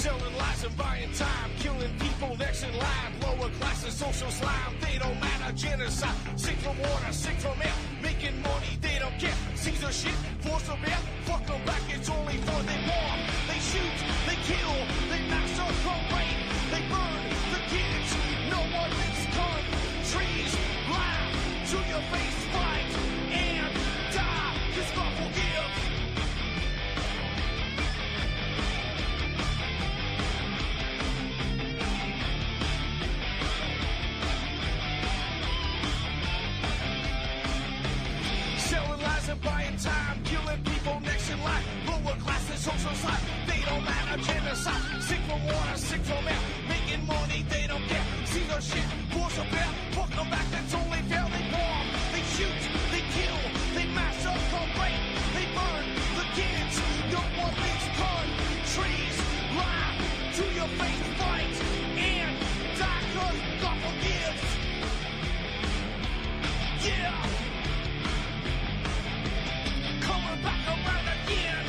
Selling lies and buying time, killing people next in line. Lower classes, social slime, they don't matter. Genocide, sick from water, sick from air. Making money, they don't care. Caesar shit, force of air. Fuck them back, it's only for they war. They shoot, they kill, they massacre, rape. They burn the kids, no one makes countries. Lie to your face, fight and die. Cause God forgive. Selling lies and buying time, killing people next in line. Lower classes, social slide, they don't matter. Genocide, sick from water, sick from air. Making money, they don't care. See the shit, force of air. Fuck them back, that's only fair. They bomb, they shoot, they kill, they massacre, rape. They burn the kids, no one makes countries. Lie to your face, fight and die, cause God forgives. Yeah. Coming back around again.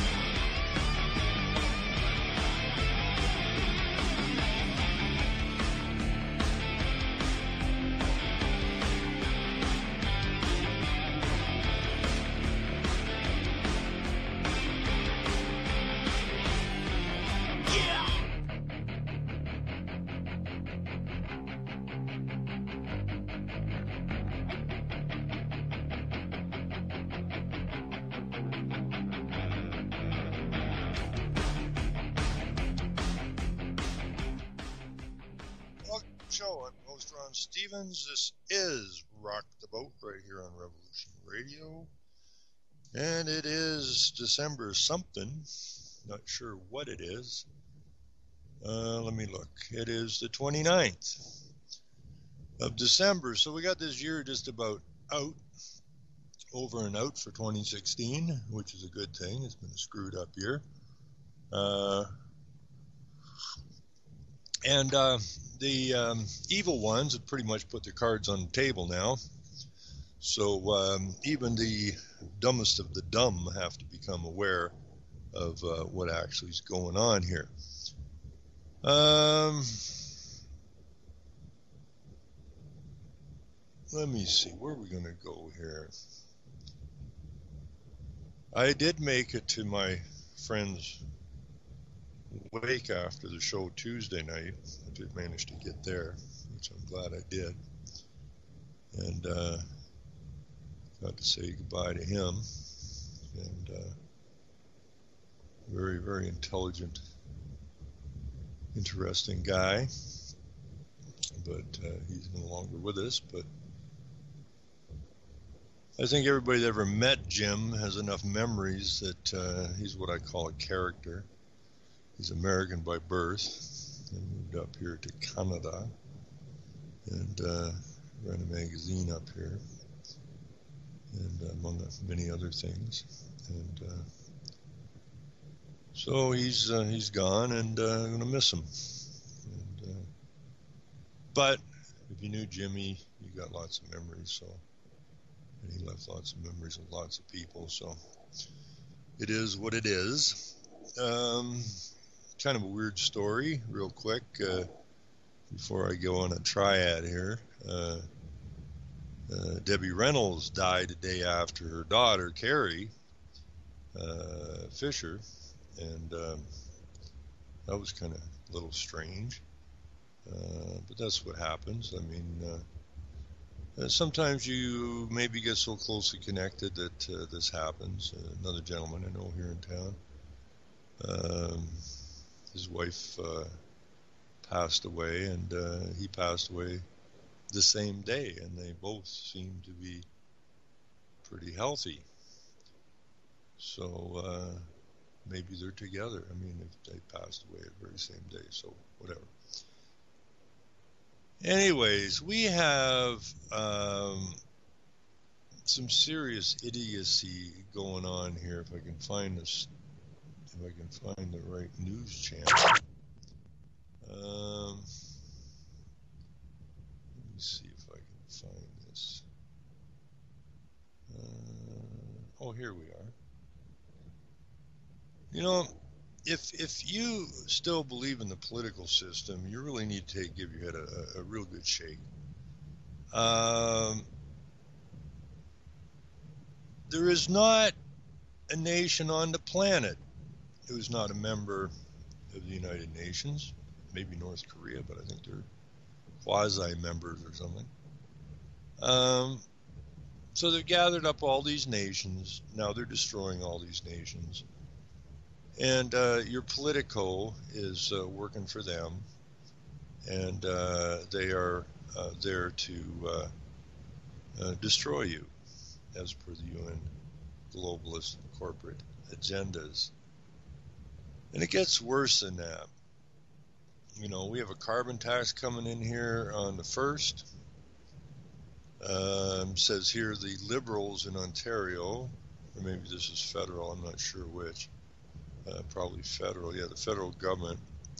Yeah. Welcome to the show. I'm host Ron Stevens. This is Rock the Boat right here on Revolution Radio. And it is December something. Not sure what it is. Let me look. It is the 29th of December. So we got this year just about out, over and out for 2016, which is a good thing. It's been a screwed up year. The evil ones have pretty much put their cards on the table now. So even the dumbest of the dumb have to become aware of what actually is going on here. Let me see. Where are we going to go here? I did make it to my friend's wake after the show Tuesday night. I did manage to get there, which I'm glad I did. And got to say goodbye to him. And very, very intelligent, interesting guy. But he's no longer with us. But I think everybody that ever met Jim has enough memories that he's what I call a character. He's American by birth and moved up here to Canada and ran a magazine up here, and among many other things. And so he's gone, and I'm going to miss him. And, but if you knew Jimmy, you got lots of memories. So, and he left lots of memories with lots of people. So it is what it is. Kind of a weird story, real quick, before I go on a triad here. Debbie Reynolds died a day after her daughter, Carrie Fisher, and that was kind of a little strange, but that's what happens. I mean, sometimes you maybe get so closely connected that this happens. Another gentleman I know here in town, his wife passed away, and he passed away the same day, and they both seem to be pretty healthy. So maybe they're together. I mean, if they passed away the very same day, so whatever. Anyways, we have some serious idiocy going on here. If I can find this. If I can find the right news channel. Let me see if I can find this. Oh, here we are. You know, if you still believe in the political system, you really need to give your head a real good shake. There is not a nation on the planet who is not a member of the United Nations. Maybe North Korea, but I think they're quasi-members or something. So they've gathered up all these nations. Now they're destroying all these nations. And your Politico is working for them. And they are there to destroy you, as per the UN globalist corporate agendas. And it gets worse than that. You know, we have a carbon tax coming in here on the 1st. Says here the Liberals in Ontario, or maybe this is federal, I'm not sure which, probably federal, yeah, the federal government,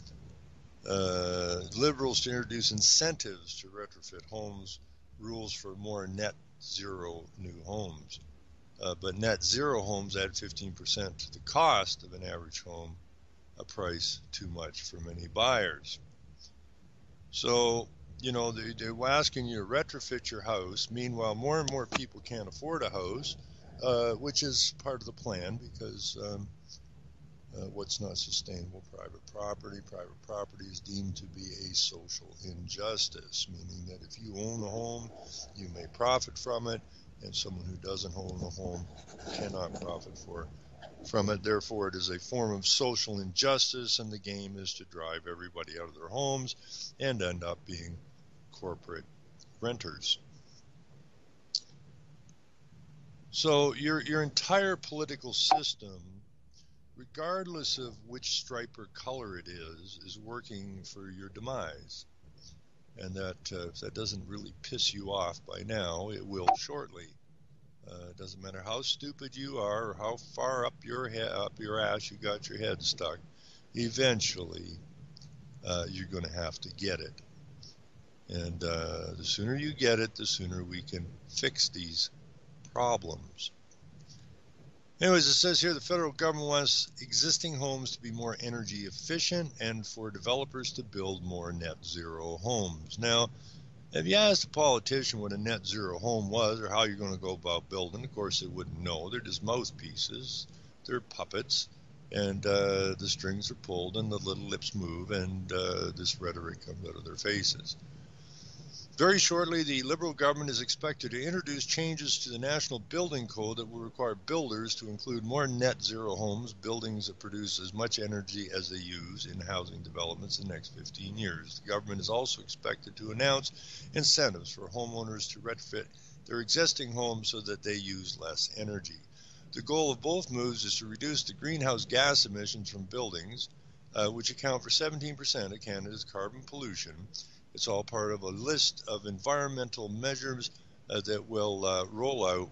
Liberals to introduce incentives to retrofit homes, rules for more net zero new homes. But net zero homes add 15% to the cost of an average home, a price too much for many buyers. So, you know, they're asking you to retrofit your house. Meanwhile, more and more people can't afford a house, which is part of the plan because what's not sustainable? Private property. Private property is deemed to be a social injustice, meaning that if you own a home, you may profit from it, and someone who doesn't own a home cannot profit from it. Therefore, it is a form of social injustice, and the game is to drive everybody out of their homes and end up being corporate renters. So your entire political system, regardless of which stripe or color it is working for your demise. And that if that doesn't really piss you off by now, it will shortly. It doesn't matter how stupid you are or how far up your ass you got your head stuck. Eventually, you're going to have to get it. And the sooner you get it, the sooner we can fix these problems. Anyways, it says here the federal government wants existing homes to be more energy efficient and for developers to build more net zero homes. Now, if you asked a politician what a net zero home was or how you're going to go about building, of course they wouldn't know. They're just mouthpieces. They're puppets. And the strings are pulled and the little lips move and this rhetoric comes out of their faces. Very shortly, the Liberal government is expected to introduce changes to the National Building Code that will require builders to include more net zero homes, buildings that produce as much energy as they use in housing developments in the next 15 years. The government is also expected to announce incentives for homeowners to retrofit their existing homes so that they use less energy. The goal of both moves is to reduce the greenhouse gas emissions from buildings, which account for 17% of Canada's carbon pollution. It's all part of a list of environmental measures that will roll out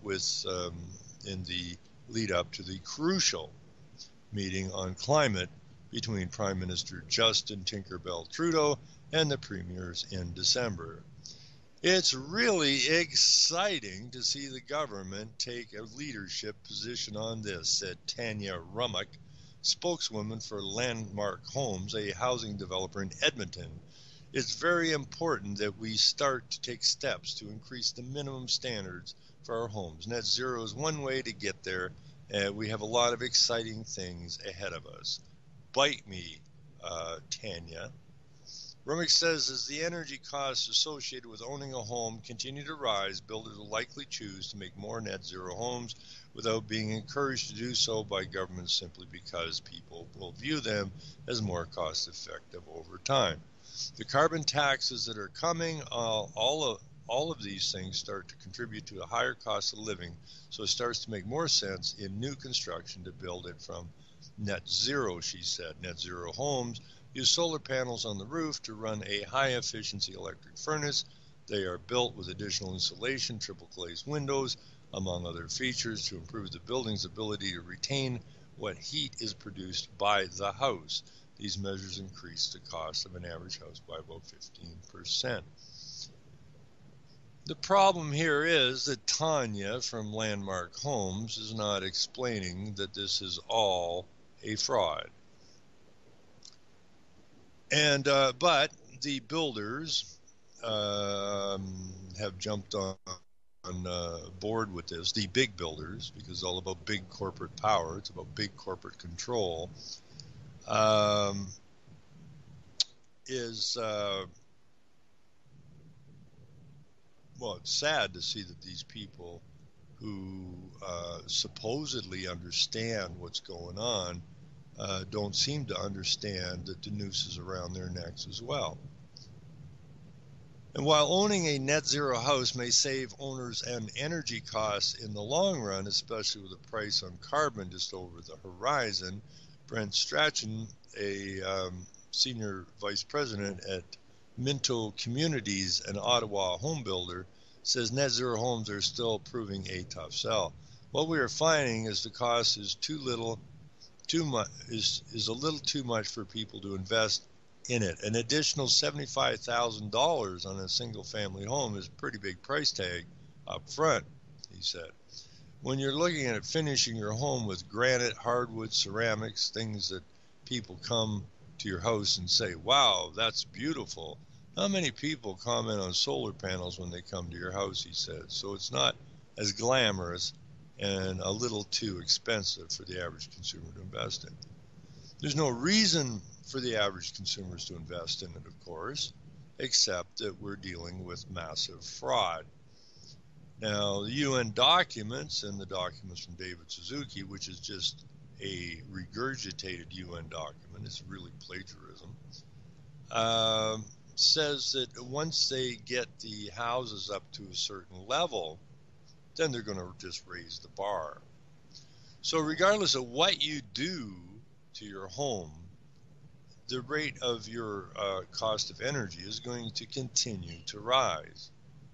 in the lead up to the crucial meeting on climate between Prime Minister Justin Tinkerbell Trudeau and the premiers in December. It's really exciting to see the government take a leadership position on this, said Tanya Rummock, spokeswoman for Landmark Homes, a housing developer in Edmonton. It's very important that we start to take steps to increase the minimum standards for our homes. Net zero is one way to get there, and we have a lot of exciting things ahead of us. Bite me, Tanya. Rummick says as the energy costs associated with owning a home continue to rise, builders will likely choose to make more net zero homes without being encouraged to do so by governments simply because people will view them as more cost effective over time. The carbon taxes that are coming, all of these things start to contribute to a higher cost of living, so it starts to make more sense in new construction to build it from net zero, she said. Net zero homes use solar panels on the roof to run a high-efficiency electric furnace. They are built with additional insulation, triple glazed windows, among other features to improve the building's ability to retain what heat is produced by the house. These measures increase the cost of an average house by about 15%. The problem here is that Tanya from Landmark Homes is not explaining that this is all a fraud. And but the builders have jumped on board with this. The big builders, because it's all about big corporate power. It's about big corporate control. Is well, it's sad to see that these people who supposedly understand what's going on don't seem to understand that the noose is around their necks as well. And while owning a net zero house may save owners an energy costs in the long run, especially with the price on carbon just over the horizon, Brent Strachan, a senior vice president at Minto Communities, an Ottawa home builder, says net zero homes are still proving a tough sell. What we are finding is the cost is is a little too much for people to invest in it. An additional $75,000 on a single family home is a pretty big price tag up front, he said. When you're looking at finishing your home with granite, hardwood, ceramics, things that people come to your house and say, wow, that's beautiful. How many people comment on solar panels when they come to your house, he said. So it's not as glamorous and a little too expensive for the average consumer to invest in. There's no reason for the average consumers to invest in it, of course, except that we're dealing with massive fraud. Now, the UN documents and the documents from David Suzuki, which is just a regurgitated UN document, it's really plagiarism, says that once they get the houses up to a certain level, then they're going to just raise the bar. So regardless of what you do to your home, the rate of your cost of energy is going to continue to rise.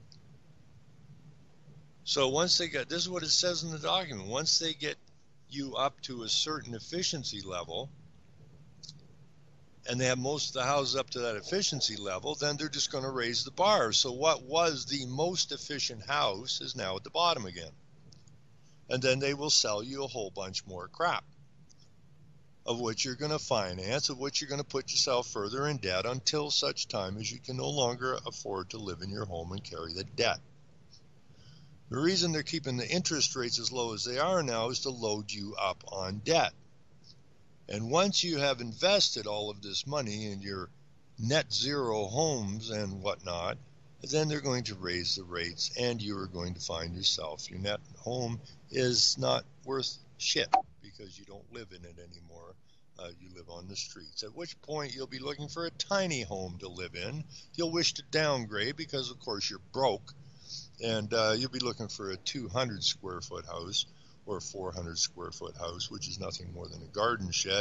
So once they get, this is what it says in the document, once they get you up to a certain efficiency level, and they have most of the houses up to that efficiency level, then they're just going to raise the bar. So what was the most efficient house is now at the bottom again. And then they will sell you a whole bunch more crap, of which you're going to finance, of which you're going to put yourself further in debt until such time as you can no longer afford to live in your home and carry the debt. The reason they're keeping the interest rates as low as they are now is to load you up on debt. And once you have invested all of this money in your net zero homes and whatnot, then they're going to raise the rates, and you are going to find yourself, your net home is not worth shit because you don't live in it anymore. You live on the streets, at which point you'll be looking for a tiny home to live in. You'll wish to downgrade because, of course, you're broke, and you'll be looking for a 200 square foot house or a 400 square foot house, which is nothing more than a garden shed,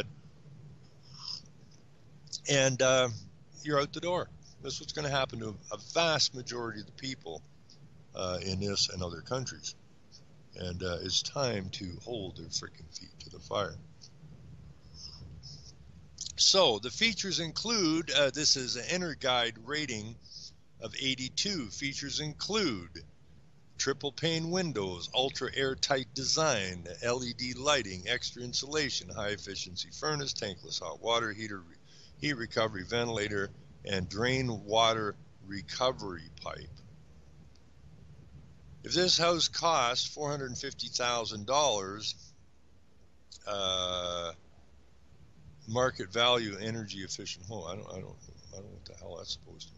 and you're out the door. That's what's going to happen to a vast majority of the people in this and other countries. And it's time to hold their freaking feet to the fire. So the features include, this is an EnerGuide rating of 82. Features include triple pane windows, ultra airtight design, LED lighting, extra insulation, high efficiency furnace, tankless hot water heater, heat recovery ventilator, and drain water recovery pipe. If this house costs $450,000, market value energy efficient home. I don't know what the hell that's supposed to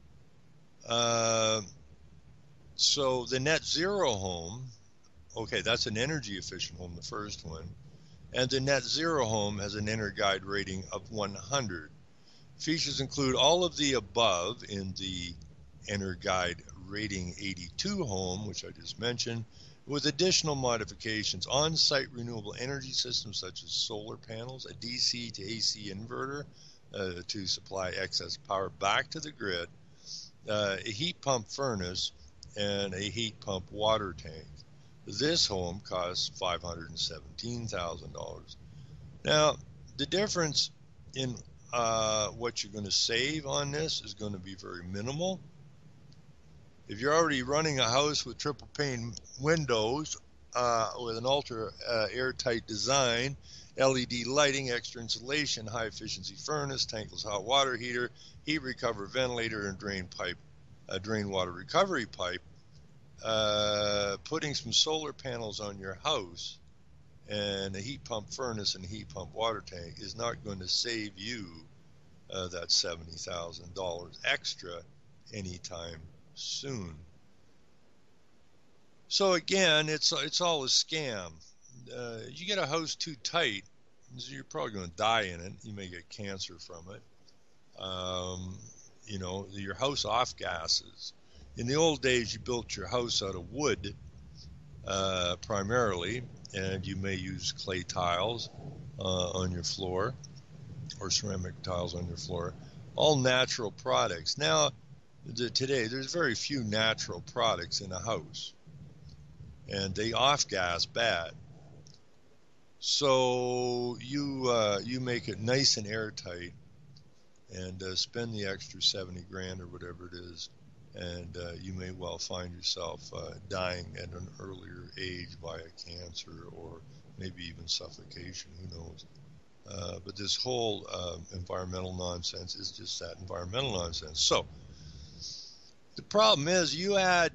mean. So the net zero home, okay, that's an energy efficient home, the first one, and the net zero home has an EnerGuide rating of 100. Features include all of the above in the EnerGuide rating 82 home, which I just mentioned, with additional modifications: on-site renewable energy systems such as solar panels, a DC to AC inverter to supply excess power back to the grid, a heat pump furnace, and a heat pump water tank. This home costs $517,000. Now, the difference in what you're going to save on this is going to be very minimal. If you're already running a house with triple pane windows with an ultra airtight design, LED lighting, extra insulation, high efficiency furnace, tankless hot water heater, heat recover ventilator, and drain water recovery pipe. Putting some solar panels on your house and a heat pump furnace and heat pump water tank is not going to save you that $70,000 extra anytime soon. So again, it's all a scam. You get a house too tight, you're probably going to die in it. You may get cancer from it. You know, your house off gases. In the old days, you built your house out of wood primarily, and you may use clay tiles on your floor or ceramic tiles on your floor, all natural products. Now, today, there's very few natural products in a house, and they off-gas bad. So you make it nice and airtight and spend the extra 70 grand or whatever it is, and you may well find yourself dying at an earlier age via cancer or maybe even suffocation, who knows. But this whole environmental nonsense is just that, environmental nonsense. So the problem is you add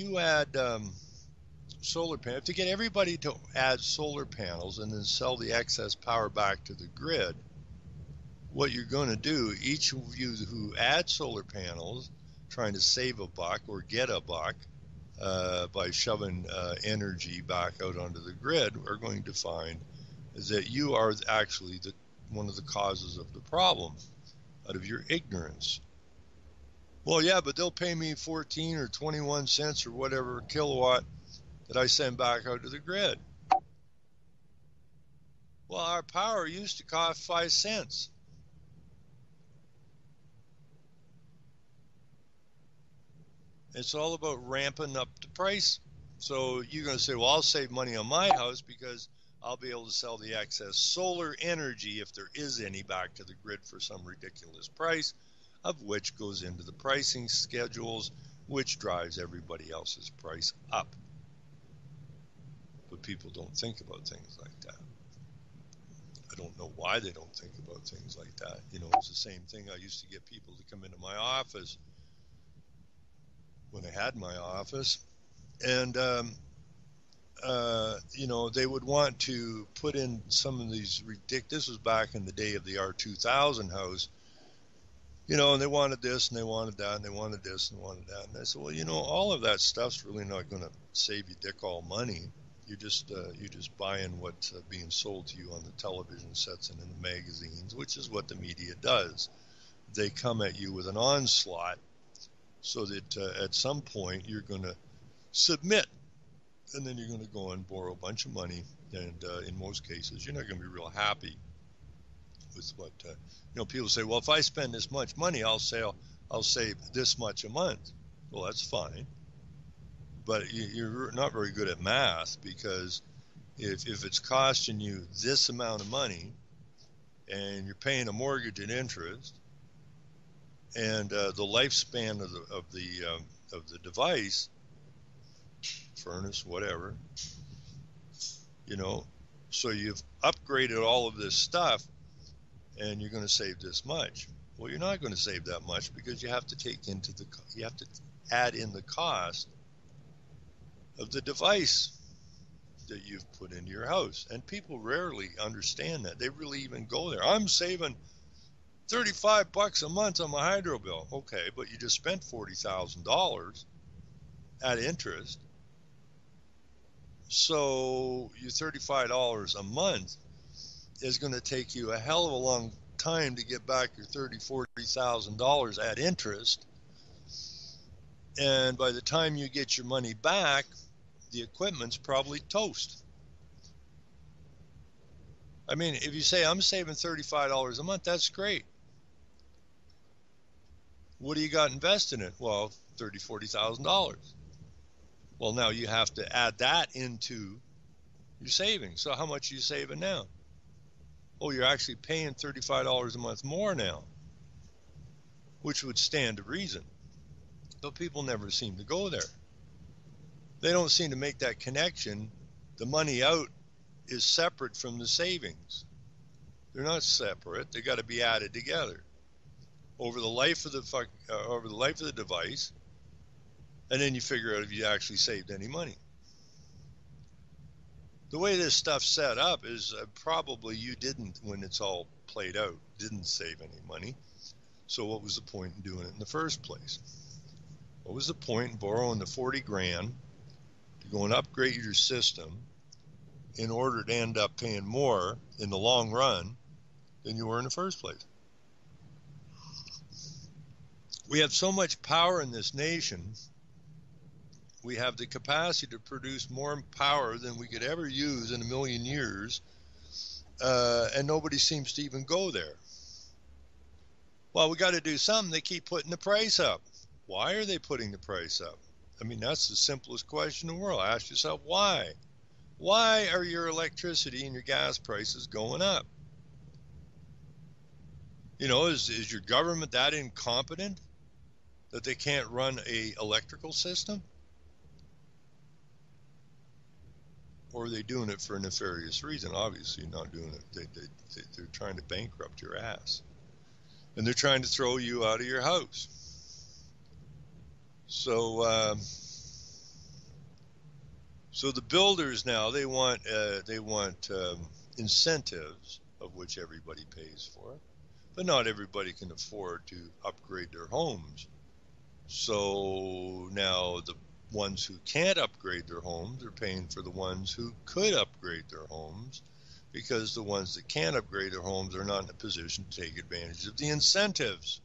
solar panels. To get everybody to add solar panels and then sell the excess power back to the grid, what you're going to do, each of you who add solar panels, trying to save a buck or get a buck by shoving energy back out onto the grid, are going to find is that you are actually one of the causes of the problem out of your ignorance. Well, yeah, but they'll pay me 14 or 21 cents or whatever kilowatt that I send back out to the grid. Well, our power used to cost 5 cents. It's all about ramping up the price. So you're going to say, well, I'll save money on my house because I'll be able to sell the excess solar energy, if there is any, back to the grid for some ridiculous price, of which goes into the pricing schedules, which drives everybody else's price up. But people don't think about things like that. I don't know why they don't think about things like that. You know, it's the same thing. I used to get people to come into my office when I had my office, and you know, they would want to put in some of these ridiculous. This was back in the day of the R2000 house, you know, and they wanted this and they wanted that and they wanted this and wanted that. And I said, well, you know, all of that stuff's really not going to save you dick all money. You're just buying what's being sold to you on the television sets and in the magazines, which is what the media does. They come at you with an onslaught so that at some point you're going to submit, and then you're going to go and borrow a bunch of money, and in most cases you're not going to be real happy with what you know. People say, well, if I spend this much money, I'll save this much a month. Well, that's fine, but you're not very good at math, because if it's costing you this amount of money and you're paying a mortgage and interest, and the lifespan of the device, furnace, whatever, you know, so you've upgraded all of this stuff and you're going to save this much. Well, you're not going to save that much, because you have to add in the cost of the device that you've put into your house. And people rarely understand that. They really even go there. I'm saving $35 a month on my hydro bill. Okay, but you just spent $40,000 at interest. So your $35 a month is going to take you a hell of a long time to get back your $40,000 at interest. And by the time you get your money back, the equipment's probably toast. I mean, if you say I'm saving $35 a month, that's great. What do you got invested in it? Well, $30,000-$40,000. Well, now you have to add that into your savings. So how much are you saving now? Oh, you're actually paying $35 a month more now, which would stand to reason. But people never seem to go there. They don't seem to make that connection The money out is separate from the savings. They're not separate. They got to be added together over the life of the device, and then you figure out if you actually saved any money. The way this stuff's set up is probably you didn't, when it's all played out, didn't save any money. So what was the point in doing it in the first place? What was the point in borrowing the 40 grand to go and upgrade your system in order to end up paying more in the long run than you were in the first place? We have so much power in this nation. We have the capacity to produce more power than we could ever use in a million years, and nobody seems to even go there. Well, we got to do something. They keep putting the price up. Why are they putting the price up? I mean, that's the simplest question in the world. Ask yourself, why? Why are your electricity and your gas prices going up? You know, is your government that incompetent that they can't run a electrical system? Or are they doing it for a nefarious reason? Obviously not doing it. They're trying to bankrupt your ass. And they're trying to throw you out of your house. So the builders now, they want incentives, of which everybody pays for, but not everybody can afford to upgrade their homes. So now the ones who can't upgrade their homes are paying for the ones who could upgrade their homes, because the ones that can't upgrade their homes are not in a position to take advantage of the incentives.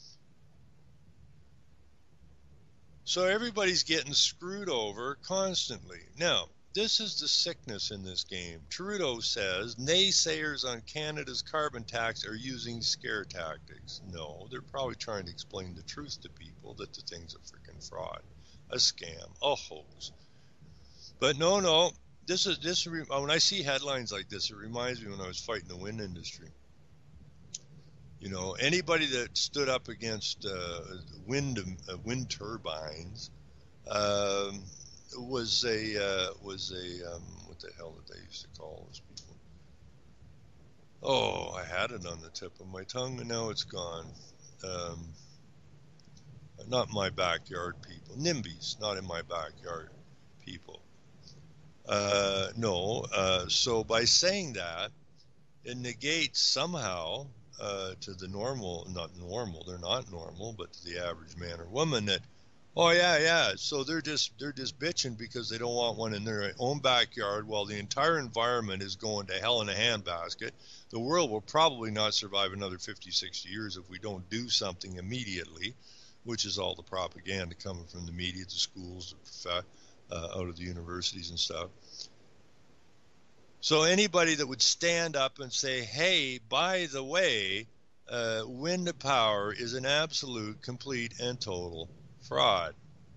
So everybody's getting screwed over constantly. Now, this is the sickness in this game. Trudeau says naysayers on Canada's carbon tax are using scare tactics. No, they're probably trying to explain the truth to people, that the thing's a freaking fraud, a scam, a hoax. But no, when I see headlines like this, it reminds me when I was fighting the wind industry. You know, anybody that stood up against wind turbines was a what the hell did they used to call those people? Oh, I had it on the tip of my tongue and now it's gone. Not my backyard people. NIMBYs, not in my backyard people. So by saying that, it negates somehow to the normal, not normal, they're not normal, but to the average man or woman that, oh yeah, so they're just bitching because they don't want one in their own backyard while the entire environment is going to hell in a handbasket. The world will probably not survive another 50, 60 years if we don't do something immediately, which is all the propaganda coming from the media, the schools, out of the universities and stuff. So anybody that would stand up and say, hey, by the way, wind power is an absolute, complete, and total fraud.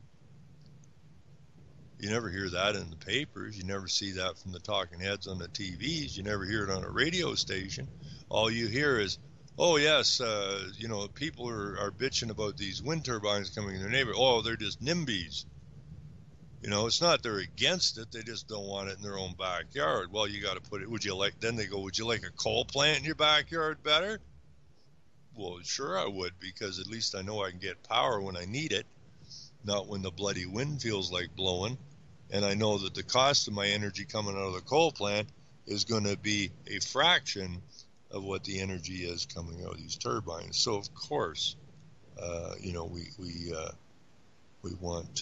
You never hear that in the papers. You never see that from the talking heads on the TVs. You never hear it on a radio station. All you hear is, oh, yes, people are bitching about these wind turbines coming in their neighborhood. Oh, they're just NIMBYs. You know, it's not they're against it. They just don't want it in their own backyard. Well, you got to put it, then they go, would you like a coal plant in your backyard better? Well, sure I would, because at least I know I can get power when I need it, not when the bloody wind feels like blowing. And I know that the cost of my energy coming out of the coal plant is going to be a fraction of what the energy is coming out of these turbines. So, of course, we want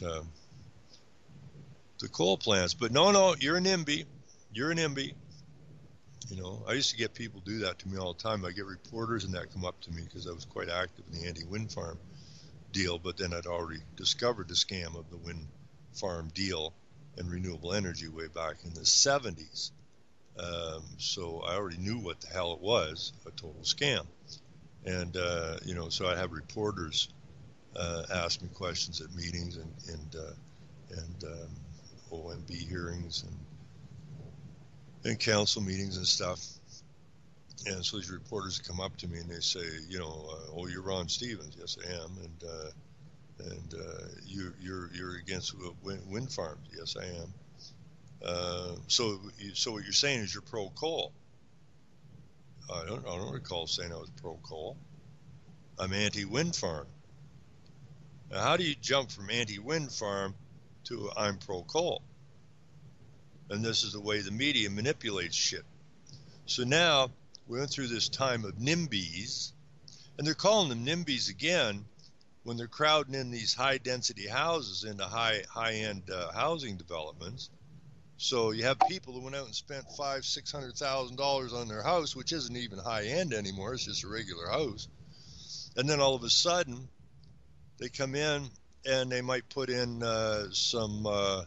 the coal plants. But no, you're an NIMBY. You're an NIMBY. You know, I used to get people do that to me all the time. I get reporters and that come up to me because I was quite active in the anti-wind farm deal, but then I'd already discovered the scam of the wind farm deal and renewable energy way back in the 70s. So I already knew what the hell it was, a total scam. And, so I have reporters ask me questions at meetings and OMB hearings and council meetings and stuff. And so these reporters come up to me and they say, oh, you're Ron Stevens. Yes, I am. And you're against wind farms. Yes, I am. So what you're saying is you're pro-coal. I don't recall saying I was pro-coal. I'm anti-wind farm. Now, how do you jump from anti-wind farm to I'm pro-coal? And this is the way the media manipulates shit. So now we went through this time of NIMBYs, and they're calling them NIMBYs again when they're crowding in these high-density houses into high-end housing developments. So you have people who went out and spent $500,000-$600,000 on their house, which isn't even high-end anymore. It's just a regular house. And then all of a sudden, they come in and they might put in some,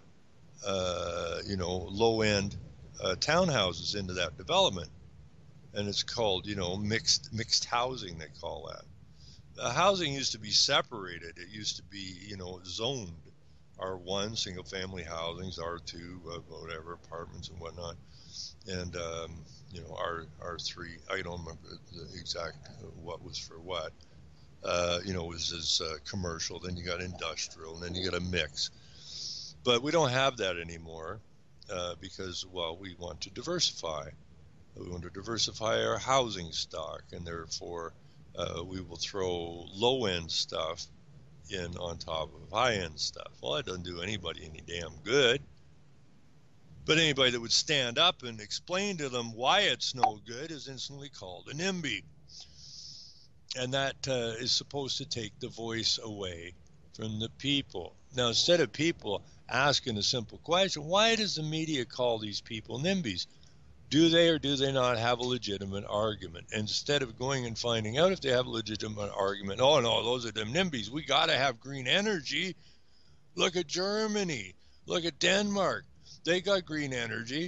low-end townhouses into that development, and it's called, mixed housing. They call that. Housing used to be separated. It used to be, zoned. R1 single-family housings, R2 whatever apartments and whatnot, and R3. I don't remember the exact what was for what. It was as commercial. Then you got industrial, and then you got a mix. But we don't have that anymore because, we want to diversify. We want to diversify our housing stock, and therefore we will throw low-end stuff in on top of high-end stuff. Well, that doesn't do anybody any damn good. But anybody that would stand up and explain to them why it's no good is instantly called a NIMBY. And that is supposed to take the voice away from the people. Now, instead of people asking a simple question, why does the media call these people NIMBYs? Do they or do they not have a legitimate argument? Instead of going and finding out if they have a legitimate argument, oh no, those are them NIMBYs. We got to have green energy. Look at Germany. Look at Denmark. They got green energy.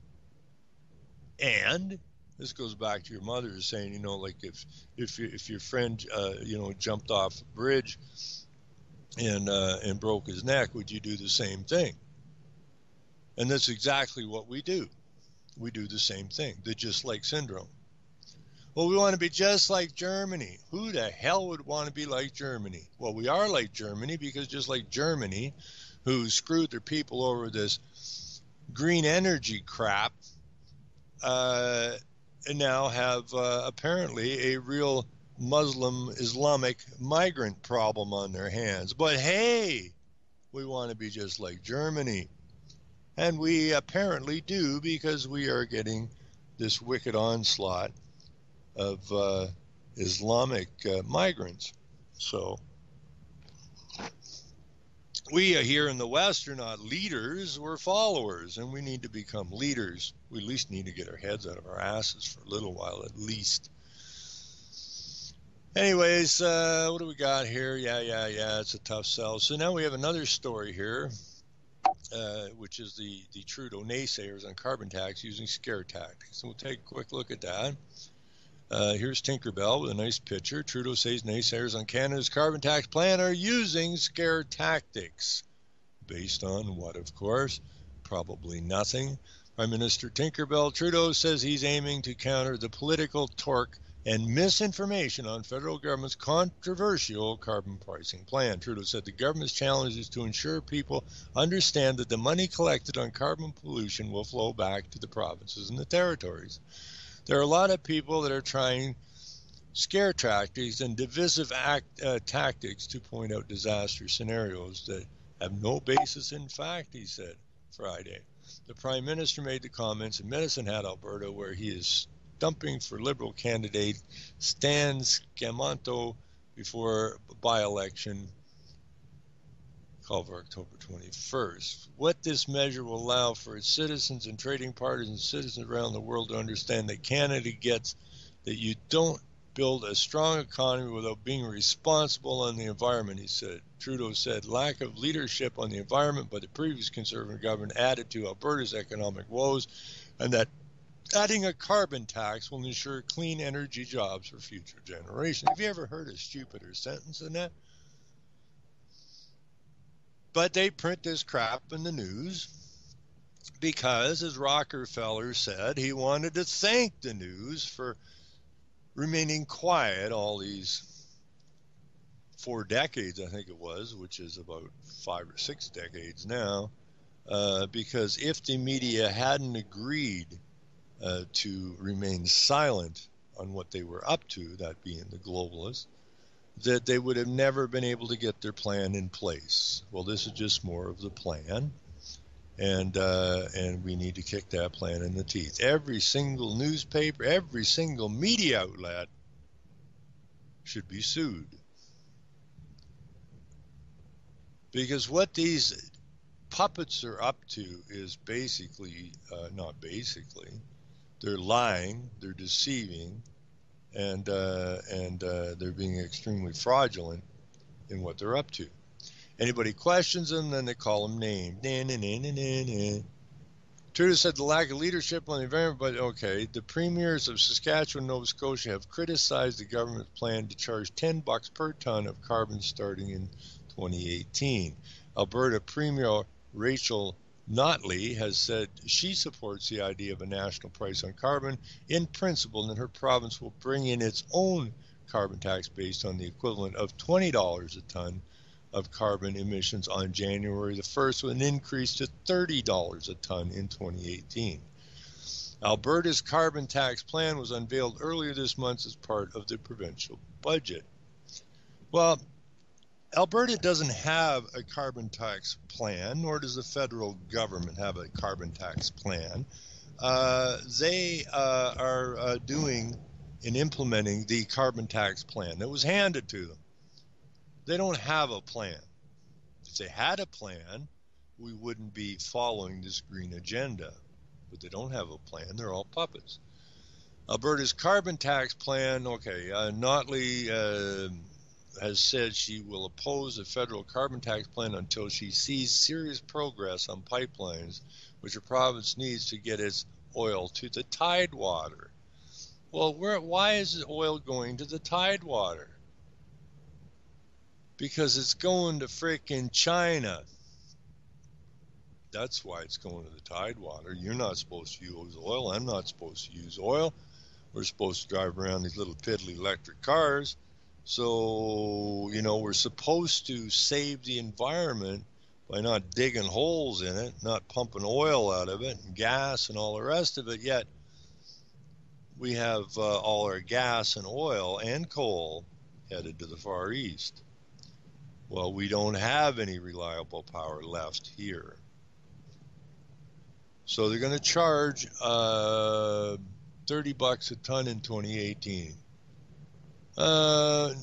And this goes back to your mother saying, like if your friend jumped off a bridge and broke his neck, would you do the same thing? And that's exactly what we do. We do the same thing, the just like syndrome. Well, we want to be just like Germany. Who the hell would want to be like Germany? Well, we are like Germany because just like Germany, who screwed their people over this green energy crap, and now have apparently a real Muslim Islamic migrant problem on their hands. But hey, we want to be just like Germany. And we apparently do because we are getting this wicked onslaught of Islamic migrants. So we here in the West are not leaders, we're followers, and we need to become leaders. We at least need to get our heads out of our asses for a little while at least. Anyways, what do we got here? Yeah, it's a tough sell. So now we have another story here. Which is the Trudeau naysayers on carbon tax using scare tactics. And we'll take a quick look at that. Here's Tinkerbell with a nice picture. Trudeau says naysayers on Canada's carbon tax plan are using scare tactics. Based on what, of course? Probably nothing. Prime Minister Tinkerbell Trudeau says he's aiming to counter the political torque and misinformation on federal government's controversial carbon pricing plan. Trudeau said the government's challenge is to ensure people understand that the money collected on carbon pollution will flow back to the provinces and the territories. There are a lot of people that are trying scare tactics and divisive tactics to point out disaster scenarios that have no basis in fact, he said Friday. The Prime Minister made the comments in Medicine Hat, Alberta, where he is dumping for Liberal candidate Stan Scamanto before by-election called for October 21st. What this measure will allow for its citizens and trading partners and citizens around the world to understand that Canada gets that you don't build a strong economy without being responsible on the environment, he said. Trudeau said lack of leadership on the environment by the previous Conservative government added to Alberta's economic woes, and that adding a carbon tax will ensure clean energy jobs for future generations. Have you ever heard a stupider sentence than that? But they print this crap in the news because, as Rockefeller said, he wanted to thank the news for remaining quiet all these 4 decades, I think it was, which is about 5 or 6 decades now, because if the media hadn't agreed to remain silent on what they were up to, that being the globalists, that they would have never been able to get their plan in place. Well, this is just more of the plan, and we need to kick that plan in the teeth. Every single newspaper, every single media outlet should be sued. Because what these puppets are up to is basically, they're lying, they're deceiving, and they're being extremely fraudulent in what they're up to. Anybody questions them, then they call them names. Trudeau said the lack of leadership on the environment, but okay. The premiers of Saskatchewan and Nova Scotia have criticized the government's plan to charge $10 per ton of carbon starting in 2018. Alberta Premier Rachel Notley has said she supports the idea of a national price on carbon in principle, and that her province will bring in its own carbon tax based on the equivalent of $20 a ton of carbon emissions on January the 1st, with an increase to $30 a ton in 2018. Alberta's carbon tax plan was unveiled earlier this month as part of the provincial budget. Well, Alberta doesn't have a carbon tax plan, nor does the federal government have a carbon tax plan. They are doing and implementing the carbon tax plan that was handed to them. They don't have a plan. If they had a plan, we wouldn't be following this green agenda. But they don't have a plan. They're all puppets. Alberta's carbon tax plan, okay, Notley has said she will oppose a federal carbon tax plan until she sees serious progress on pipelines, which her province needs to get its oil to the Tidewater. Well, why is the oil going to the Tidewater? Because it's going to frickin' China. That's why it's going to the Tidewater. You're not supposed to use oil. I'm not supposed to use oil. We're supposed to drive around these little piddly electric cars. So, we're supposed to save the environment by not digging holes in it, not pumping oil out of it, and gas and all the rest of it. Yet, we have all our gas and oil and coal headed to the Far East. Well, we don't have any reliable power left here. So they're going to charge $30 a ton in 2018. On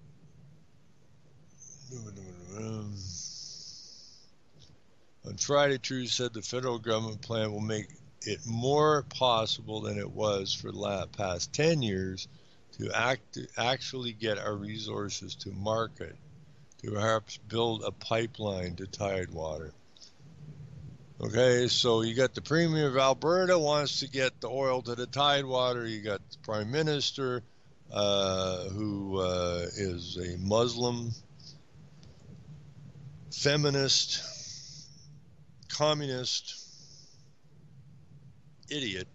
Friday, Trudeau said the federal government plan will make it more possible than it was for the past 10 years to actually get our resources to market, to perhaps build a pipeline to Tidewater. Okay, so you got the Premier of Alberta wants to get the oil to the Tidewater. You got the Prime Minister who is a Muslim, feminist, communist idiot.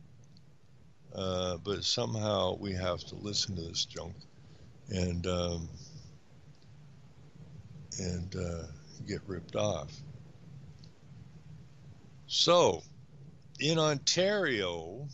But somehow we have to listen to this junk and get ripped off. So, in Ontario,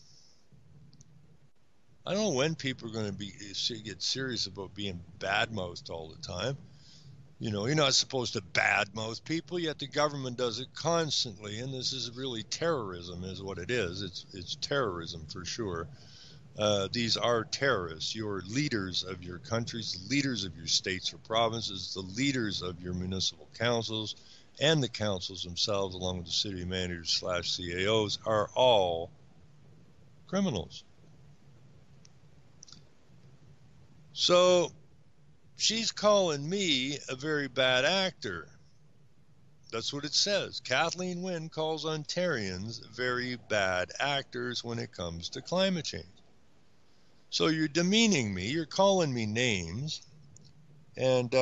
I don't know when people are going to get serious about being badmouthed all the time. You're not supposed to badmouth people, yet the government does it constantly, and this is really terrorism is what it is. It's terrorism for sure. These are terrorists. Your leaders of your countries, the leaders of your states or provinces, the leaders of your municipal councils, and the councils themselves, along with the city managers / CAOs, are all criminals. So she's calling me a very bad actor. That's what it says. Kathleen Wynne calls Ontarians very bad actors when it comes to climate change. So you're demeaning me, you're calling me names, and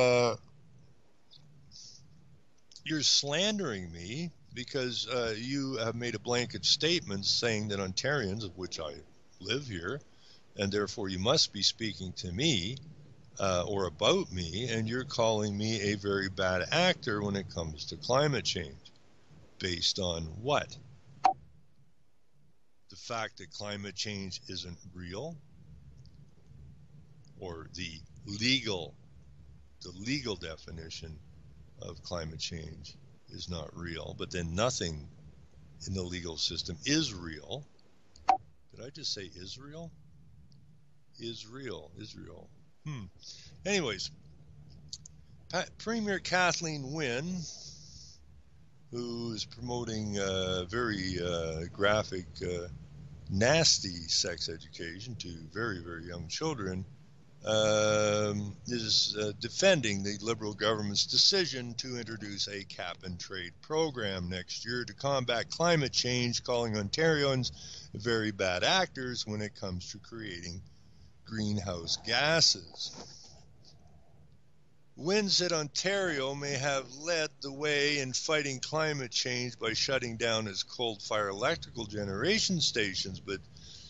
you're slandering me because you have made a blanket statement saying that Ontarians, of which I live here, and therefore you must be speaking to me or about me, and you're calling me a very bad actor when it comes to climate change. Based on what? The fact that climate change isn't real, or the legal definition of climate change is not real, but then nothing in the legal system is real. Did I just say Israel? Israel. Anyways, Premier Kathleen Wynne, who is promoting very graphic, nasty sex education to very, very young children, is defending the Liberal government's decision to introduce a cap-and-trade program next year to combat climate change, calling Ontarians very bad actors when it comes to creating greenhouse gases. Wynne said Ontario may have led the way in fighting climate change by shutting down its coal-fired electrical generation stations, but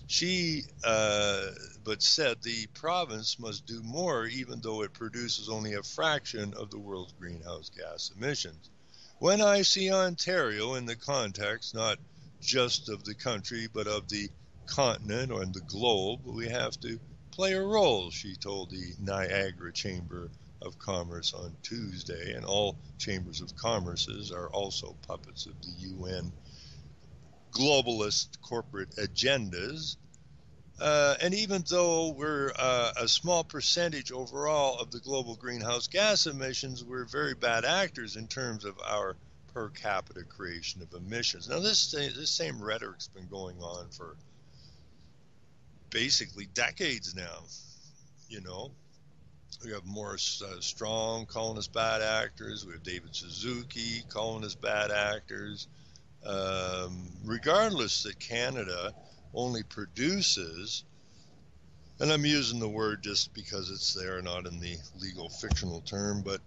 said the province must do more, even though it produces only a fraction of the world's greenhouse gas emissions. When I see Ontario in the context not just of the country, but of the continent or in the globe, we have to play a role, she told the Niagara Chamber of Commerce on Tuesday, and all chambers of commerces are also puppets of the UN globalist corporate agendas. And even though we're a small percentage overall of the global greenhouse gas emissions, we're very bad actors in terms of our per capita creation of emissions. Now, this same rhetoric's been going on for basically decades now. You know, we have Morris Strong calling us bad actors. We have David Suzuki calling us bad actors. Regardless that Canada only produces, and I'm using the word just because it's there, not in the legal fictional term, but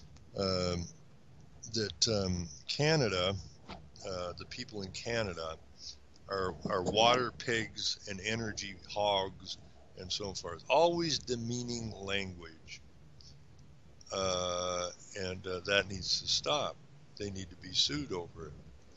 Canada, the people in Canada are water pigs and energy hogs and so forth. Always demeaning language. And that needs to stop. They need to be sued over it.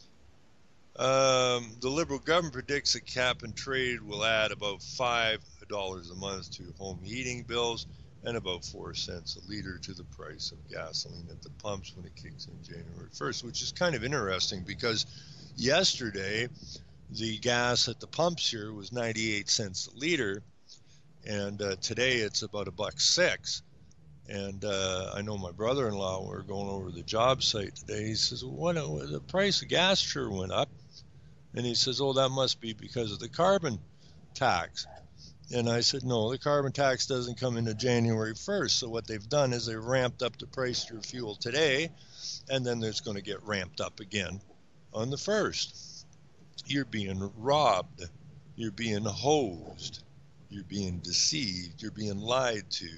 The Liberal government predicts that cap and trade will add about $5 a month to home heating bills and about 4 cents a liter to the price of gasoline at the pumps when it kicks in January 1st, which is kind of interesting because yesterday the gas at the pumps here was 98 cents a liter, and today it's about $1.06. And I know my brother-in-law, we're going over to the job site today, he says, well, the price of gas sure went up. And he says, oh, that must be because of the carbon tax. And I said, no, the carbon tax doesn't come into January 1st. So what they've done is they've ramped up the price of your fuel today, and then there's going to get ramped up again on the 1st. You're being robbed. You're being hosed. You're being deceived. You're being lied to.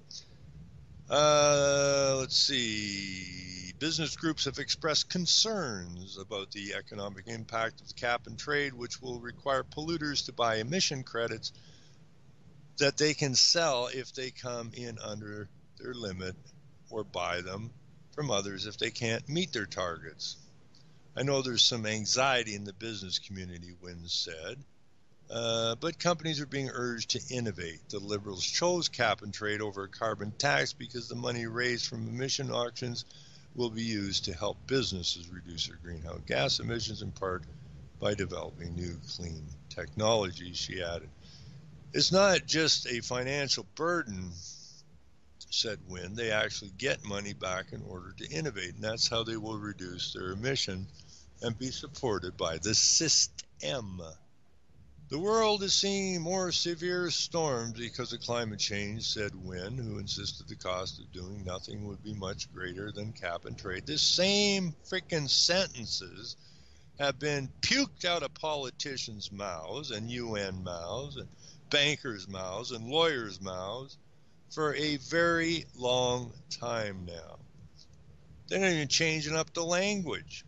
Let's see. Business groups have expressed concerns about the economic impact of the cap and trade, which will require polluters to buy emission credits that they can sell if they come in under their limit, or buy them from others if they can't meet their targets. I know there's some anxiety in the business community, Wynne said, but companies are being urged to innovate. The Liberals chose cap and trade over a carbon tax because the money raised from emission auctions will be used to help businesses reduce their greenhouse gas emissions, in part by developing new clean technologies, she added. It's not just a financial burden, said Wynne. They actually get money back in order to innovate, and that's how they will reduce their emission and be supported by the system. The world is seeing more severe storms because of climate change, said Wynne, who insisted the cost of doing nothing would be much greater than cap and trade. This same freaking sentences have been puked out of politicians' mouths and UN mouths and bankers' mouths and lawyers' mouths for a very long time now. They're not even changing up the language.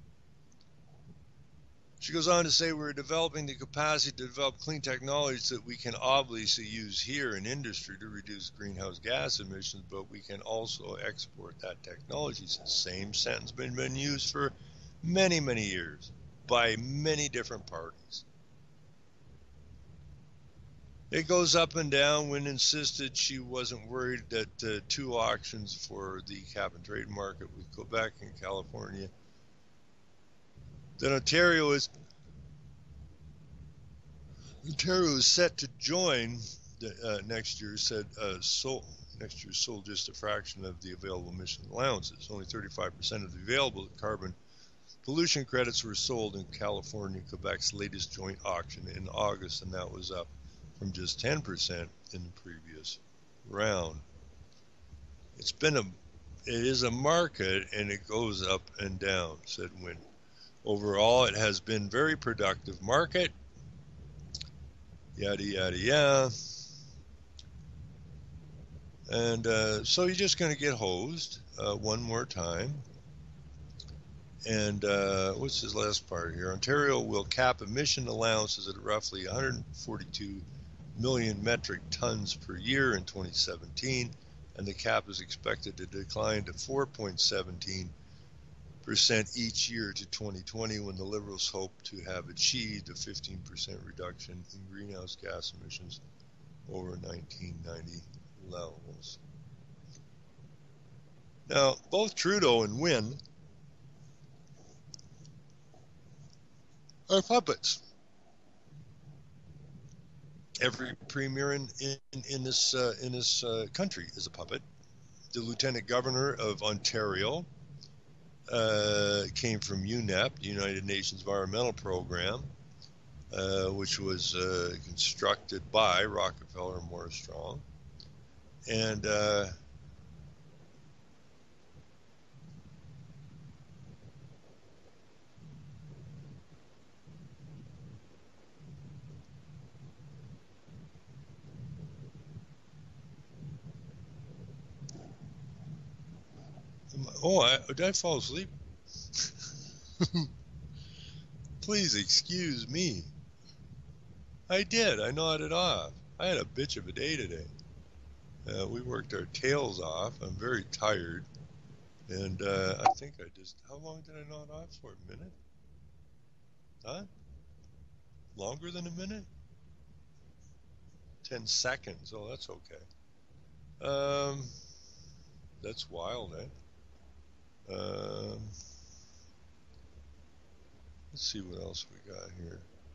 She goes on to say, we're developing the capacity to develop clean technologies that we can obviously use here in industry to reduce greenhouse gas emissions, but we can also export that technology. It's the same sentence been used for many, many years by many different parties. It goes up and down. Wynne insisted she wasn't worried that 2 auctions for the cap and trade market with Quebec and California. That Ontario is set to join next year. Said next year sold just a fraction of the available emission allowances. Only 35% of the available carbon pollution credits were sold in California and Quebec's latest joint auction in August, and that was up from just 10% in the previous round. It is a market, and it goes up and down, said Wynne. Overall, it has been very productive market. Yada, yada, yada. And so you're just going to get hosed one more time. And what's his last part here? Ontario will cap emission allowances at roughly 142 million metric tons per year in 2017, and the cap is expected to decline to 4.17% each year to 2020, when the Liberals hope to have achieved a 15% reduction in greenhouse gas emissions over 1990 levels. Now, both Trudeau and Wynne are puppets. Every premier in this country is a puppet. The Lieutenant Governor of Ontario came from UNEP, the United Nations Environmental Program, which was constructed by Rockefeller and Morris Strong. And did I fall asleep? Please excuse me. I did. I nodded off. I had a bitch of a day today. We worked our tails off. I'm very tired. And I think I just... How long did I nod off for? A minute? Huh? Longer than a minute? 10 seconds. Oh, that's okay. That's wild, eh? Let's see what else we got here.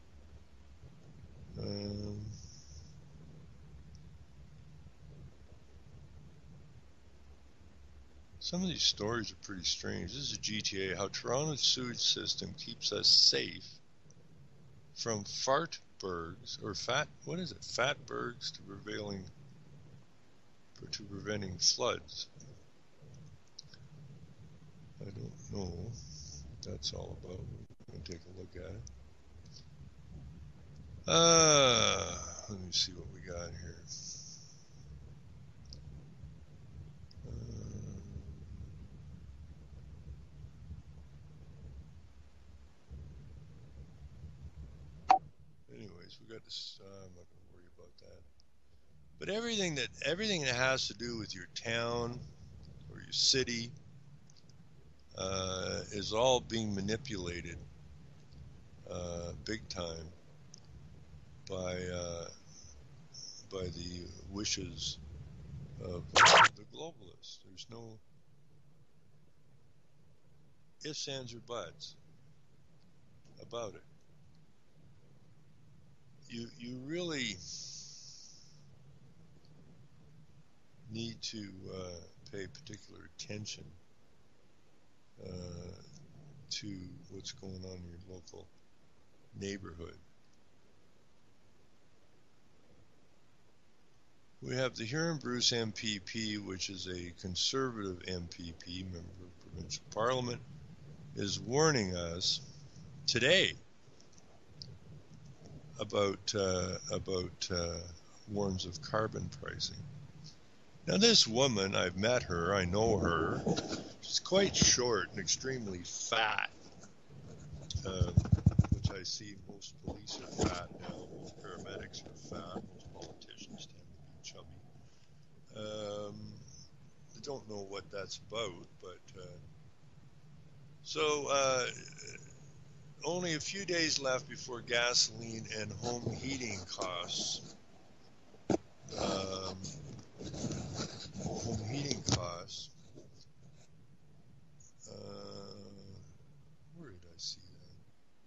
Some of these stories are pretty strange. This is a GTA, how Toronto's sewage system keeps us safe from fartbergs, or fatbergs to preventing floods. I don't know what that's all about. We're going to take a look at it. Let me see what we got here. Anyways, we got this. I'm not going to worry about that. But everything that has to do with your town or your city is all being manipulated big time by the wishes of the globalists. There's no ifs, ands, or buts about it. You really need to pay particular attention to what's going on in your local neighborhood. We have the Huron Bruce MPP, which is a conservative MPP, member of provincial parliament, is warning us today about warns of carbon pricing. Now, this woman, I've met her, I know her. She's quite short and extremely fat, which I see most police are fat now, most paramedics are fat, most politicians tend to be chubby. I don't know what that's about, but So, only a few days left before gasoline and home heating costs. Home heating costs. Where did I see that?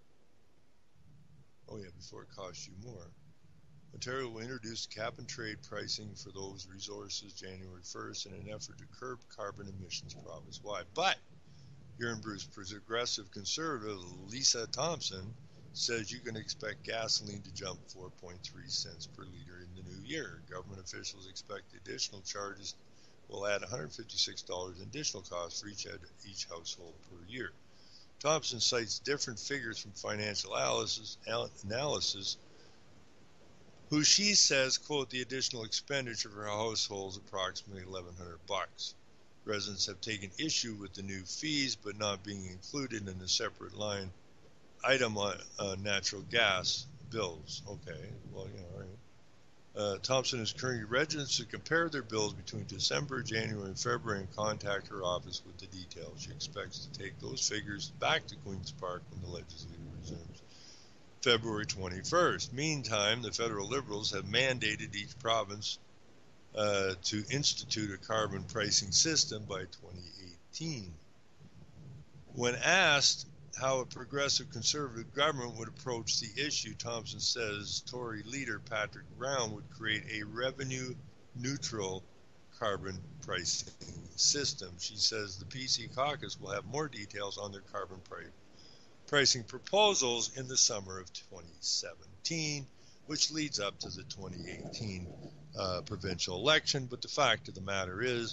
Oh yeah, before it costs you more. Ontario will introduce cap and trade pricing for those resources January 1st in an effort to curb carbon emissions province-wide. But Huron's progressive conservative Lisa Thompson says you can expect gasoline to jump 4.3 cents per liter in the new year. Government officials expect the additional charges will add $156 in additional costs for each household per year. Thompson cites different figures from financial analysis, who she says, quote, the additional expenditure for households approximately $1,100. Residents have taken issue with the new fees, but not being included in a separate line item on natural gas bills. Okay, well, all right. Thompson is encouraging residents to compare their bills between December, January, and February and contact her office with the details. She expects to take those figures back to Queen's Park when the legislature resumes February 21st. Meantime, the federal Liberals have mandated each province to institute a carbon pricing system by 2018. When asked how a progressive conservative government would approach the issue, Thompson says Tory leader Patrick Brown would create a revenue-neutral carbon pricing system. She says the PC caucus will have more details on their carbon pricing proposals in the summer of 2017, which leads up to the 2018 provincial election. But the fact of the matter is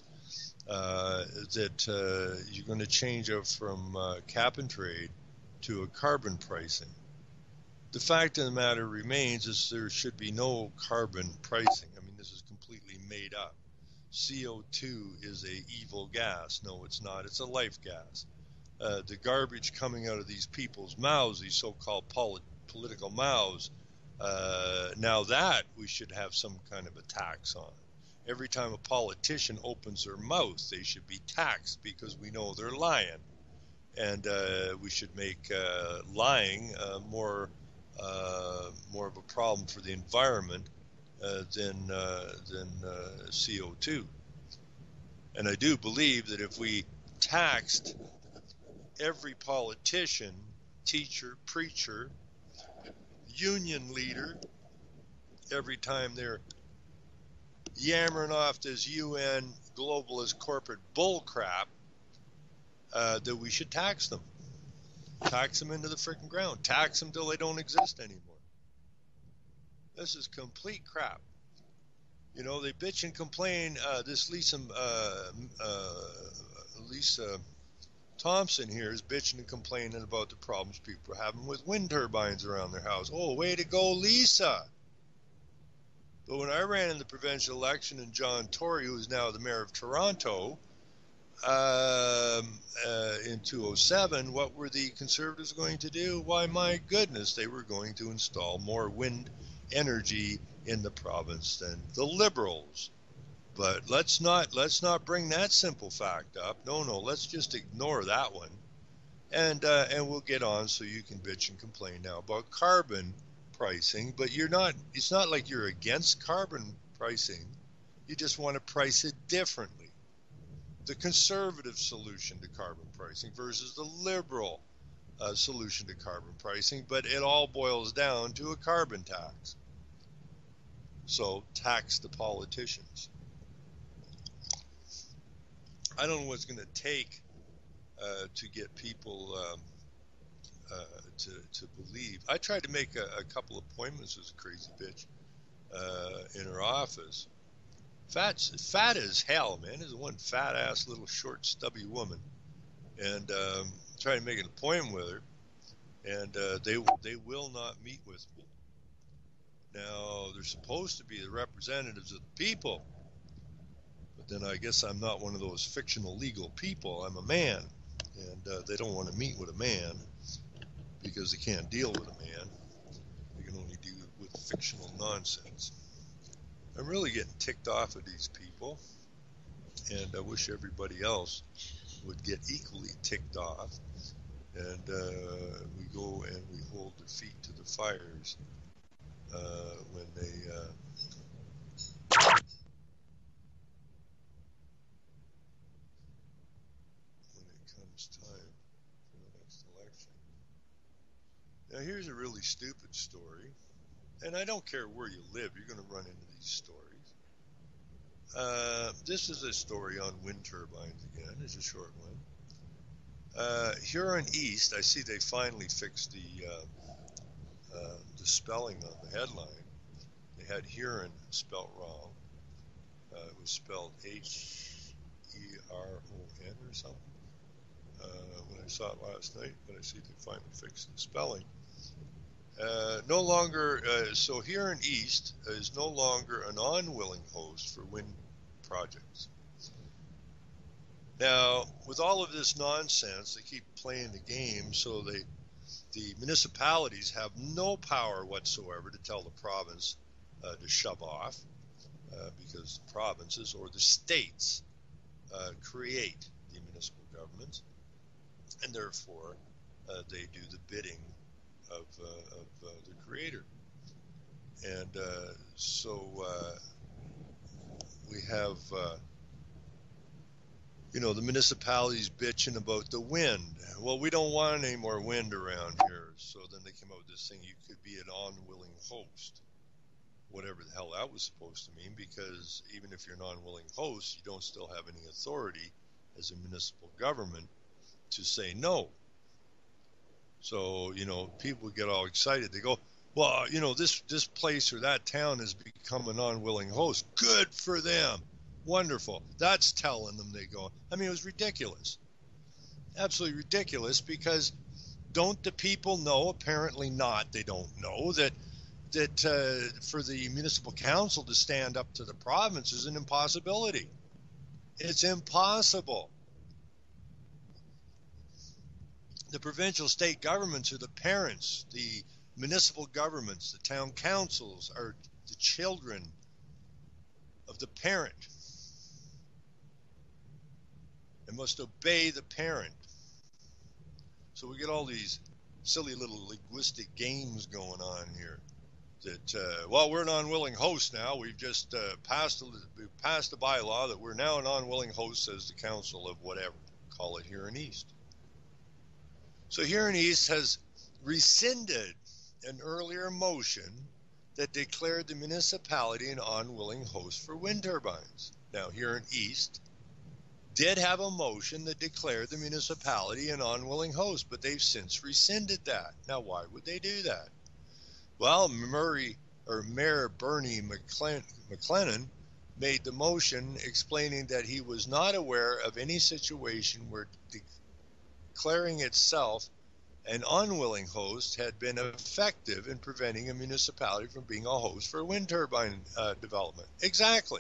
that you're going to change it from cap and trade to a carbon pricing. The fact of the matter remains is there should be no carbon pricing. I mean, this is completely made up. CO2 is a evil gas. No, it's not. It's a life gas. The garbage coming out of these people's mouths, these so-called political mouths, now that we should have some kind of a tax on. Every time a politician opens their mouth, they should be taxed because we know they're lying. And we should make lying more of a problem for the environment than CO2. And I do believe that if we taxed every politician, teacher, preacher, union leader, every time they're yammering off this UN globalist corporate bullcrap, that we should tax them. Tax them into the freaking ground. Tax them till they don't exist anymore. This is complete crap. You know, they bitch and complain. This Lisa Thompson here is bitching and complaining about the problems people are having with wind turbines around their house. Oh, way to go, Lisa. But when I ran in the provincial election, and John Tory, who is now the mayor of Toronto, in 2007, what were the Conservatives going to do? Why, my goodness, they were going to install more wind energy in the province than the Liberals. But let's not bring that simple fact up. No, let's just ignore that one, and we'll get on so you can bitch and complain now about carbon pricing. But you're not. It's not like you're against carbon pricing. You just want to price it differently. The conservative solution to carbon pricing versus the liberal solution to carbon pricing, but it all boils down to a carbon tax. So tax the politicians. I don't know what's going to take to get people to believe. I tried to make a couple appointments with a crazy bitch in her office. Fat as hell, man. Is one fat ass little short stubby woman, and tried to make an appointment with her, and they will not meet with me. Now they're supposed to be the representatives of the people, but then I guess I'm not one of those fictional legal people. I'm a man, and they don't want to meet with a man because they can't deal with a man. They can only deal with fictional nonsense. I'm really getting ticked off of these people, and I wish everybody else would get equally ticked off. and we go and we hold their feet to the fires when it comes time for the next election. Now here's a really stupid story, and I don't care where you live, you're going to run into these stories. This is a story on wind turbines again. It's a short one. Huron East, I see they finally fixed the spelling on the headline. They had Huron spelt wrong. It was spelled H-E-R-O-N or something. When I saw it last night, but I see they finally fixed the spelling. No longer, so Huron East is no longer an unwilling host for wind projects. Now, with all of this nonsense, they keep playing the game, so the municipalities have no power whatsoever to tell the province to shove off, because the provinces or the states create the municipal governments, and therefore they do the bidding of the creator. And so we have the municipalities bitching about the wind. Well, we don't want any more wind around here. So then they came up with this thing, you could be an unwilling host, whatever the hell that was supposed to mean, because even if you're an unwilling host, you don't still have any authority as a municipal government to say no. So, people get all excited. They go, well, this place or that town has become an unwilling host. Good for them. Wonderful. That's telling them they go. I mean, it was ridiculous. Absolutely ridiculous, because don't the people know? Apparently not. They don't know that for the municipal council to stand up to the province is an impossibility. It's impossible. The provincial state governments are the parents. The municipal governments, the town councils, are the children of the parent and must obey the parent. So we get all these silly little linguistic games going on here. That we're an unwilling host now. We've just passed a bylaw that we're now an unwilling host as the council of whatever. Call it Huron East. So Huron East has rescinded an earlier motion that declared the municipality an unwilling host for wind turbines. Now, Huron East did have a motion that declared the municipality an unwilling host, but they've since rescinded that. Now, why would they do that? Well, Mayor Bernie McLennan made the motion explaining that he was not aware of any situation where declaring itself an unwilling host had been effective in preventing a municipality from being a host for wind turbine development. Exactly.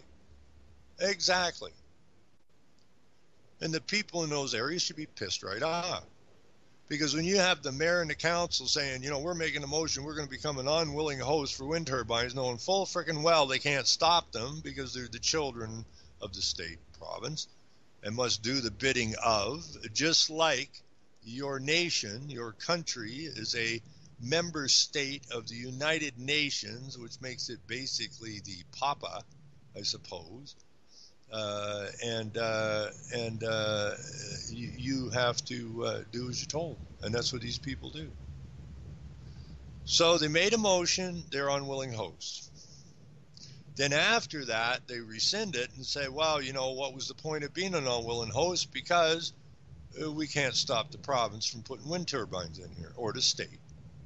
And the people in those areas should be pissed right off. Because when you have the mayor and the council saying, we're making a motion, we're going to become an unwilling host for wind turbines, knowing full frickin' well they can't stop them because they're the children of the state province and must do the bidding of, just like your nation, your country is a member state of the United Nations, which makes it basically the Papa, I suppose. You have to do as you're told, and that's what these people do. So they made a motion, they're unwilling hosts. Then after that, they rescind it and say, well, what was the point of being an unwilling host? Because we can't stop the province from putting wind turbines in here, or the state.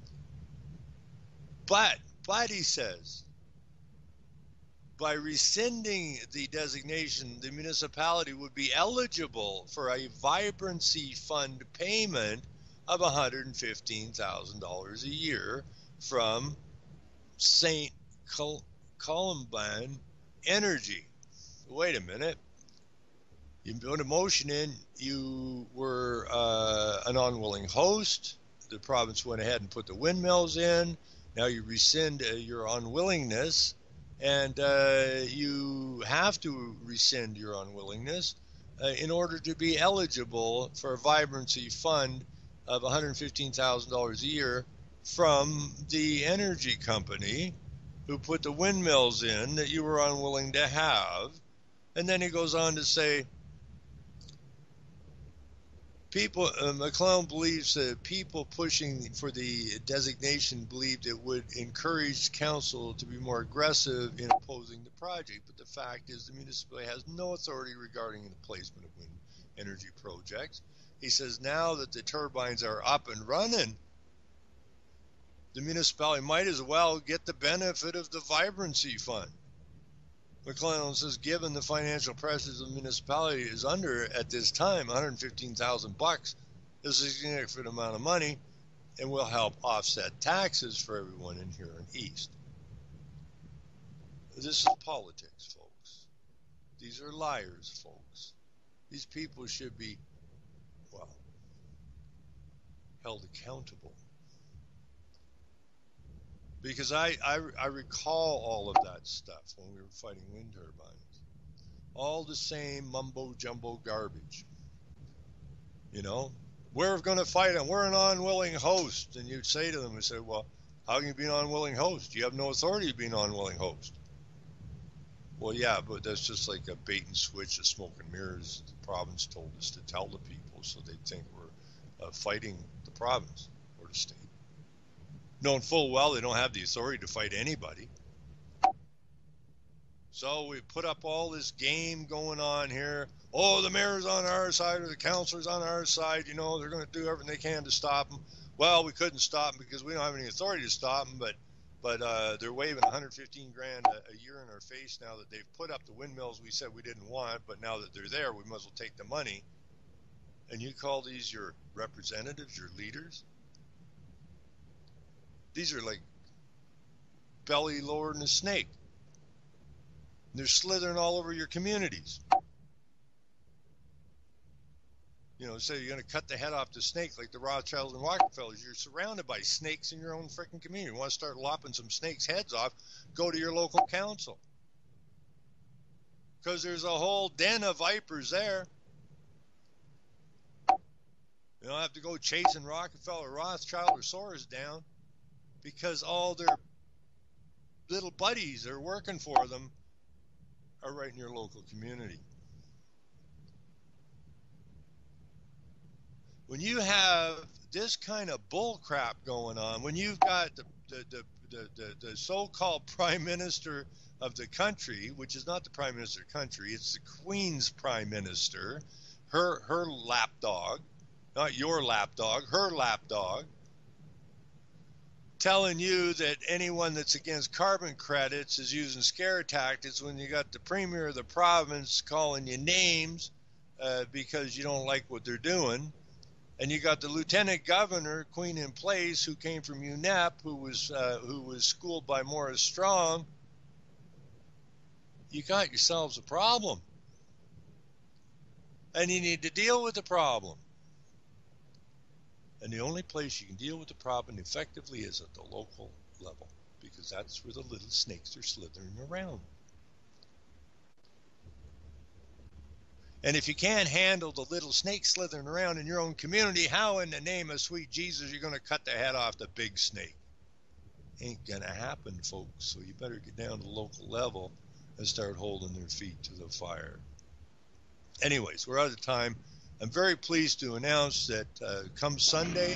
But he says, by rescinding the designation, the municipality would be eligible for a vibrancy fund payment of $115,000 a year from St. Columban Energy. Wait a minute. You put a motion in, you were an unwilling host. The province went ahead and put the windmills in. Now you rescind your unwillingness. And you have to rescind your unwillingness in order to be eligible for a vibrancy fund of $115,000 a year from the energy company who put the windmills in that you were unwilling to have. And then he goes on to say, McClellan believes that people pushing for the designation believed it would encourage council to be more aggressive in opposing the project. But the fact is the municipality has no authority regarding the placement of wind energy projects. He says now that the turbines are up and running, the municipality might as well get the benefit of the vibrancy fund. McClellan says, given the financial pressures the municipality is under at this time, $115,000 is a significant amount of money and will help offset taxes for everyone in Huron East. This is politics, folks. These are liars, folks. These people should be, well, held accountable. Because I recall all of that stuff when we were fighting wind turbines. All the same mumbo-jumbo garbage. You know, we're going to fight them. We're an unwilling host. And you'd say to them, you say, well, how can you be an unwilling host? You have no authority to be an unwilling host. Well, yeah, but that's just like a bait and switch, a smoke and mirrors the province told us to tell the people so they think we're fighting the province or the state. Knowing full well they don't have the authority to fight anybody. So we put up all this game going on here. Oh, the mayor's on our side or the councilor's on our side. You know, they're going to do everything they can to stop them. Well, we couldn't stop them because we don't have any authority to stop them, but they're waving $115,000 a year in our face now that they've put up the windmills we said we didn't want, but now that they're there, we might as well take the money. And you call these your representatives, your leaders? These are like belly lower than a snake. They're slithering all over your communities. You know, say you're going to cut the head off the snake like the Rothschilds and Rockefellers. You're surrounded by snakes in your own freaking community. You want to start lopping some snakes' heads off, go to your local council. Because there's a whole den of vipers there. You don't have to go chasing Rockefeller, Rothschild, or Soros down. Because all their little buddies that are working for them are right in your local community. When you have this kind of bull crap going on, when you've got the so-called prime minister of the country, which is not the prime minister of the country, it's the Queen's prime minister, her lapdog, not your lapdog, her lapdog, telling you that anyone that's against carbon credits is using scare tactics when you got the premier of the province calling you names because you don't like what they're doing. And you got the lieutenant governor, Queen in Place, who came from UNEP, who was schooled by Morris Strong. You got yourselves a problem. And you need to deal with the problem. And the only place you can deal with the problem effectively is at the local level, because that's where the little snakes are slithering around. And if you can't handle the little snakes slithering around in your own community, how in the name of sweet Jesus are you going to cut the head off the big snake? Ain't going to happen, folks. So you better get down to the local level and start holding their feet to the fire. Anyways, we're out of time. I'm very pleased to announce that come Sunday,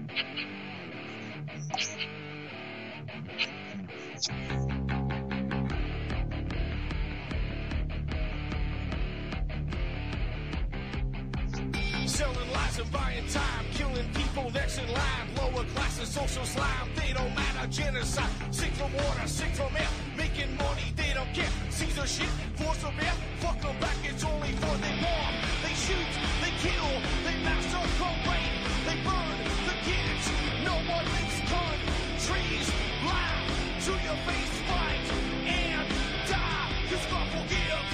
selling lies and buying time, killing people next in line, lower classes, social slime, they don't matter, genocide, sick from water, sick from air, making money, they don't care, Caesar shit, force of air, fuck them back, it's only for they bomb, they shoot, they kill, they massacre, rape, they burn the kids, no one makes countries lie to your face, fight and die, 'cause God forgives.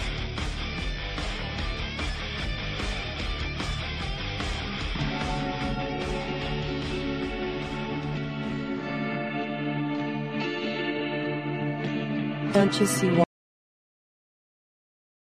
Don't you see